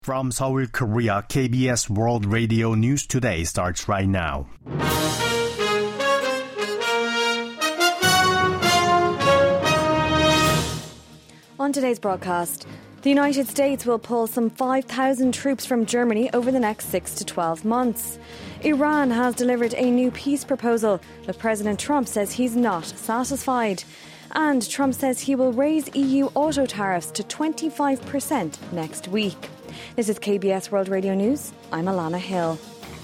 From Seoul, Korea, KBS World Radio News Today starts right now. On today's broadcast, the United States will pull some 5,000 troops from Germany over the next 6 to 12 months. Iran has delivered a new peace proposal, but President Trump says he's not satisfied. And Trump says he will raise EU auto tariffs to 25% next week. This is KBS World Radio News. I'm Alana Hill.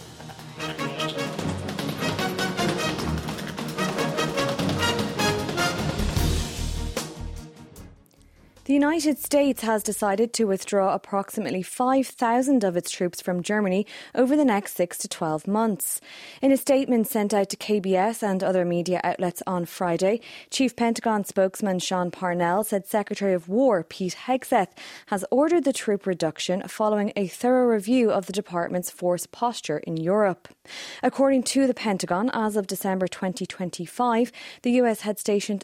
The United States has decided to withdraw approximately 5,000 of its troops from Germany over the next 6 to 12 months. In a statement sent out to KBS and other media outlets on Friday, Chief Pentagon spokesman Sean Parnell said Secretary of War Pete Hegseth has ordered the troop reduction following a thorough review of the department's force posture in Europe. According to the Pentagon, as of December 2025, the US had stationed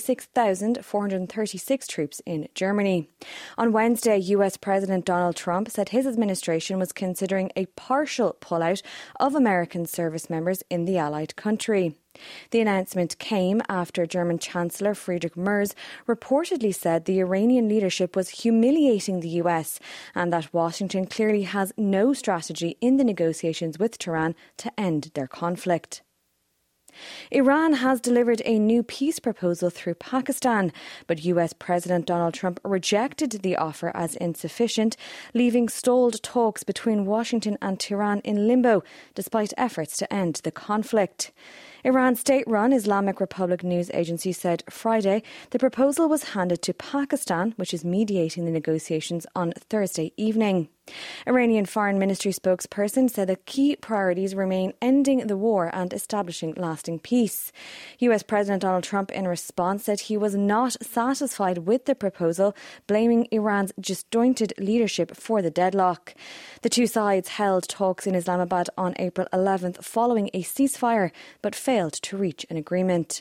36,436 troops in Germany. On Wednesday, US President Donald Trump said his administration was considering a partial pullout of American service members in the allied country. The announcement came after German Chancellor Friedrich Merz reportedly said the Iranian leadership was humiliating the US and that Washington clearly has no strategy in the negotiations with Tehran to end their conflict. Iran has delivered a new peace proposal through Pakistan, but US President Donald Trump rejected the offer as insufficient, leaving stalled talks between Washington and Tehran in limbo, despite efforts to end the conflict. Iran's state-run Islamic Republic news agency said Friday the proposal was handed to Pakistan, which is mediating the negotiations, on Thursday evening. Iranian Foreign Ministry spokesperson said that key priorities remain ending the war and establishing lasting peace. US President Donald Trump, in response, said he was not satisfied with the proposal, blaming Iran's disjointed leadership for the deadlock. The two sides held talks in Islamabad on April 11th following a ceasefire, but failed to reach an agreement.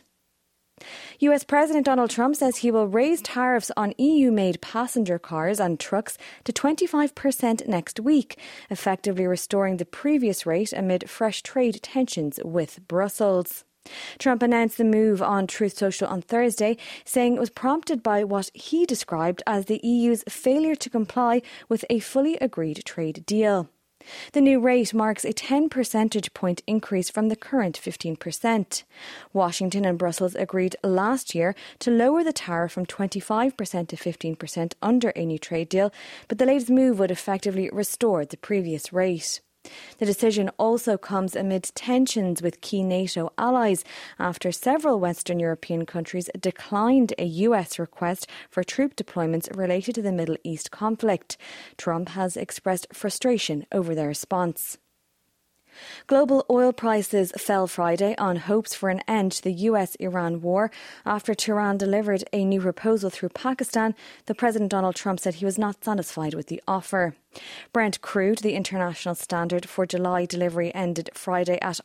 US President Donald Trump says he will raise tariffs on EU-made passenger cars and trucks to 25% next week, effectively restoring the previous rate amid fresh trade tensions with Brussels. Trump announced the move on Truth Social on Thursday, saying it was prompted by what he described as the EU's failure to comply with a fully agreed trade deal. The new rate marks a 10 percentage point increase from the current 15%. Washington and Brussels agreed last year to lower the tariff from 25% to 15% under a new trade deal, but the latest move would effectively restore the previous rate. The decision also comes amid tensions with key NATO allies after several Western European countries declined a US request for troop deployments related to the Middle East conflict. Trump has expressed frustration over their response. Global oil prices fell Friday on hopes for an end to the US-Iran war after Tehran delivered a new proposal through Pakistan. The President Donald Trump said he was not satisfied with the offer. Brent crude, the international standard for July delivery, ended Friday at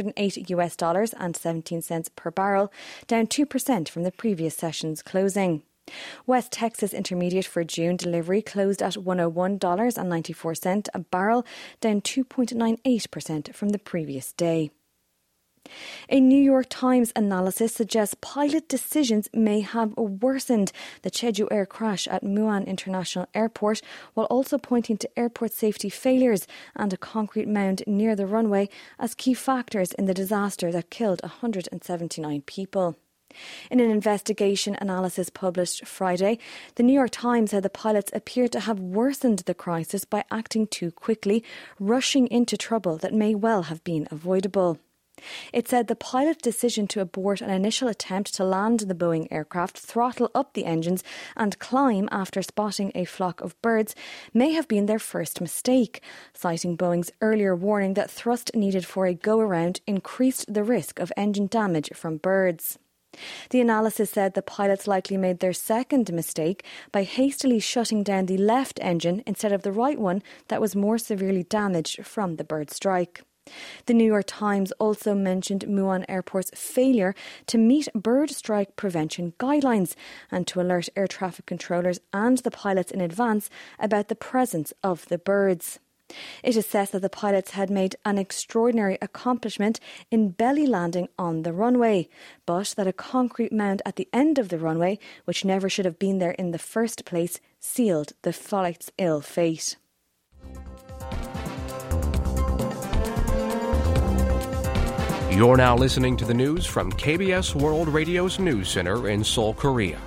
$108.17 per barrel, down 2% from the previous session's closing. West Texas Intermediate for June delivery closed at $101.94 a barrel, down 2.98% from the previous day. A New York Times analysis suggests pilot decisions may have worsened the Jeju Air crash at Muan International Airport, while also pointing to airport safety failures and a concrete mound near the runway as key factors in the disaster that killed 179 people. In an investigation analysis published Friday, the New York Times said the pilots appeared to have worsened the crisis by acting too quickly, rushing into trouble that may well have been avoidable. It said the pilot's decision to abort an initial attempt to land the Boeing aircraft, throttle up the engines and climb after spotting a flock of birds may have been their first mistake, citing Boeing's earlier warning that thrust needed for a go-around increased the risk of engine damage from birds. The analysis said the pilots likely made their second mistake by hastily shutting down the left engine instead of the right one that was more severely damaged from the bird strike. The New York Times also mentioned Muan Airport's failure to meet bird strike prevention guidelines and to alert air traffic controllers and the pilots in advance about the presence of the birds. It assessed that the pilots had made an extraordinary accomplishment in belly landing on the runway, but that a concrete mound at the end of the runway, which never should have been there in the first place, sealed the flight's ill fate. You're now listening to the news from KBS World Radio's News Center in Seoul, Korea.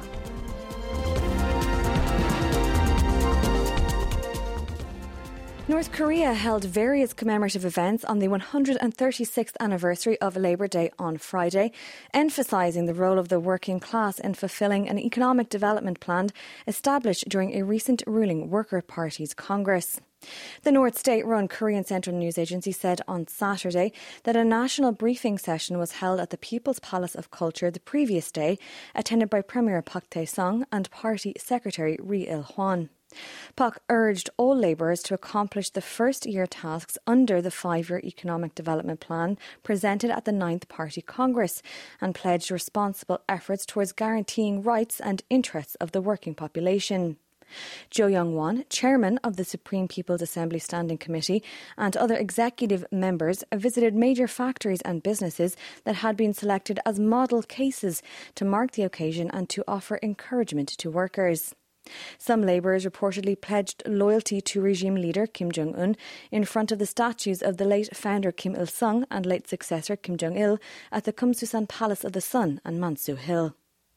North Korea held various commemorative events on the 136th anniversary of Labour Day on Friday, emphasising the role of the working class in fulfilling an economic development plan established during a recent ruling Worker Party's Congress. The North State-run Korean Central News Agency said on Saturday that a national briefing session was held at the People's Palace of Culture the previous day, attended by Premier Park Tae-sung and Party Secretary Ri Il-hwan. Park urged all labourers to accomplish the first-year tasks under the 5-year economic development plan presented at the 9th Party Congress and pledged responsible efforts towards guaranteeing rights and interests of the working population. Jo Young-won, chairman of the Supreme People's Assembly Standing Committee, and other executive members visited major factories and businesses that had been selected as model cases to mark the occasion and to offer encouragement to workers. Some labourers reportedly pledged loyalty to regime leader Kim Jong-un in front of the statues of the late founder Kim Il-sung and late successor Kim Jong-il at the Kumsusan Palace of the Sun and Mansu Hill.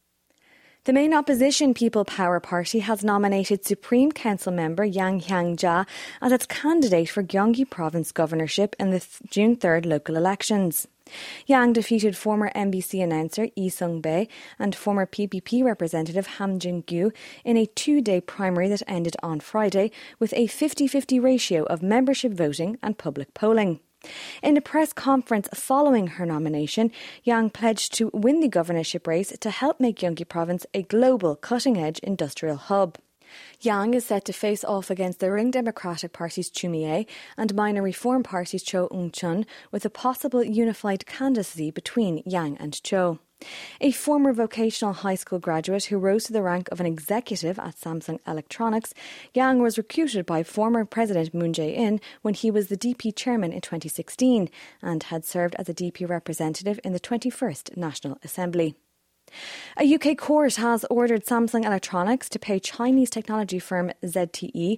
The main opposition People Power Party has nominated Supreme Council member Yang Hyang-ja as its candidate for Gyeonggi Province governorship in the June 3rd local elections. Yang defeated former MBC announcer Lee Sung-bae and former PPP representative Ham Jin-gyu in a 2-day primary that ended on Friday with a 50-50 ratio of membership voting and public polling. In a press conference following her nomination, Yang pledged to win the governorship race to help make Gyeonggi Province a global cutting-edge industrial hub. Yang is set to face off against the ruling Democratic Party's Chu Mi-ae and minor Reform Party's Cho Eung-chun with a possible unified candidacy between Yang and Cho. A former vocational high school graduate who rose to the rank of an executive at Samsung Electronics, Yang was recruited by former President Moon Jae-in when he was the DP chairman in 2016 and had served as a DP representative in the 21st National Assembly. A UK court has ordered Samsung Electronics to pay Chinese technology firm ZTE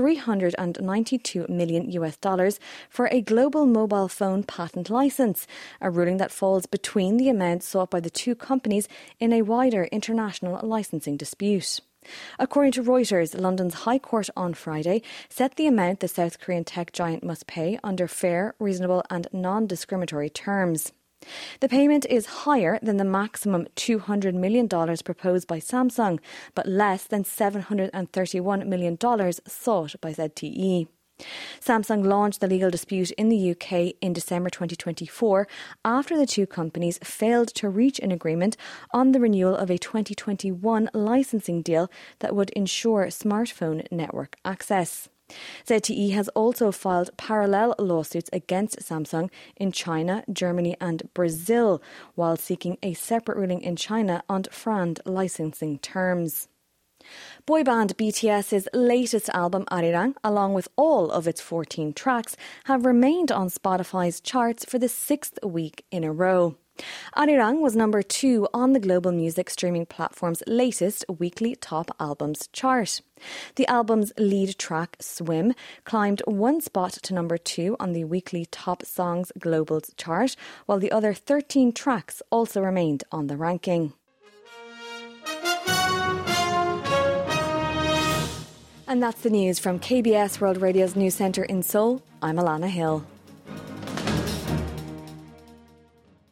$392 million for a global mobile phone patent license, a ruling that falls between the amounts sought by the two companies in a wider international licensing dispute. According to Reuters, London's High Court on Friday set the amount the South Korean tech giant must pay under fair, reasonable and non-discriminatory terms. The payment is higher than the maximum $200 million proposed by Samsung, but less than $731 million sought by ZTE. Samsung launched the legal dispute in the UK in December 2024 after the two companies failed to reach an agreement on the renewal of a 2021 licensing deal that would ensure smartphone network access. ZTE has also filed parallel lawsuits against Samsung in China, Germany and Brazil, while seeking a separate ruling in China on FRAND licensing terms. Boy band BTS's latest album, Arirang, along with all of its 14 tracks, have remained on Spotify's charts for the 6th week in a row. Arirang was number 2 on the global music streaming platform's latest weekly top albums chart. The album's lead track, Swim, climbed 1 spot to number 2 on the weekly top songs global chart, while the other 13 tracks also remained on the ranking. And that's the news from KBS World Radio's News Centre in Seoul. I'm Alana Hill.